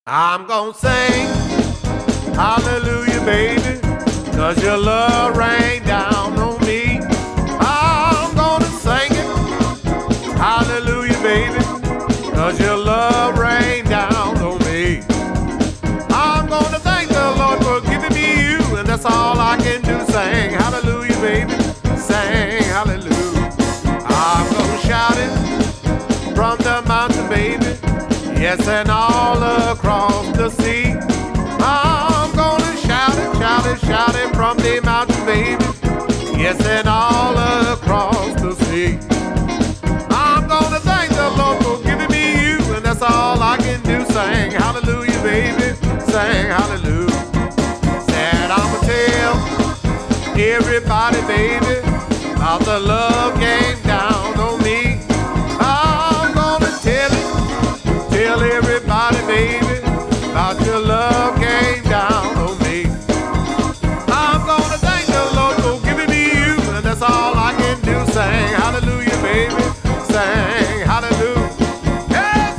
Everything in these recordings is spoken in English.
I'm gonna sing hallelujah, baby, 'cause your love rained down on me. I'm gonna sing it hallelujah, baby, 'cause your love rained down on me. I'm gonna thank the Lord for giving me you, and that's all I can do. Sing hallelujah, baby, sing hallelujah. I'm gonna shout it from the mountain, baby, yes, and all across the sea. I'm gonna shout it, shout it, shout it from the mountain, baby, yes, and all across the sea. I'm gonna thank the Lord for giving me you, and that's all I can do. Sing hallelujah, baby, sing hallelujah. Said I'ma tell everybody, baby, about the love came down on me. I'm gonna tell it, tell everybody, baby, about your love came down on me. I'm gonna thank the Lord for giving me you, and that's all I can do. Sing hallelujah, baby, sing hallelujah. Yes!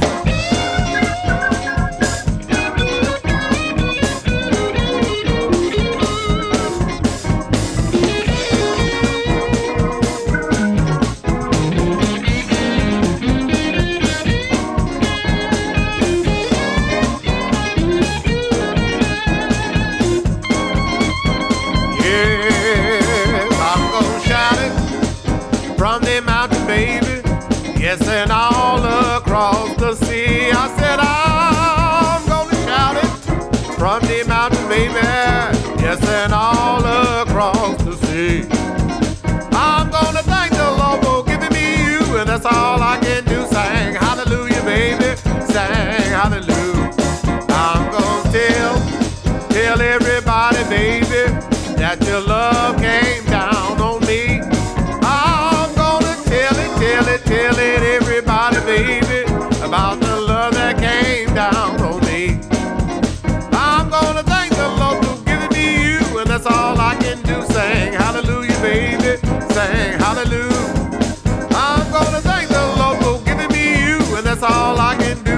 From the mountain, baby, yes, and all across the sea. I said I'm gonna shout it from the mountain, baby, yes, and all across the sea. I'm gonna thank the Lord for giving me you, and that's all I can do. Sing hallelujah, baby, sing hallelujah. I'm gonna tell everybody, baby, that your love came down on me. Tell it, everybody, baby, about the love that came down on me. I'm gonna thank the Lord for giving me you, and that's all I can do. Sing hallelujah, baby, sing hallelujah. I'm gonna thank the Lord for giving me you, and that's all I can do.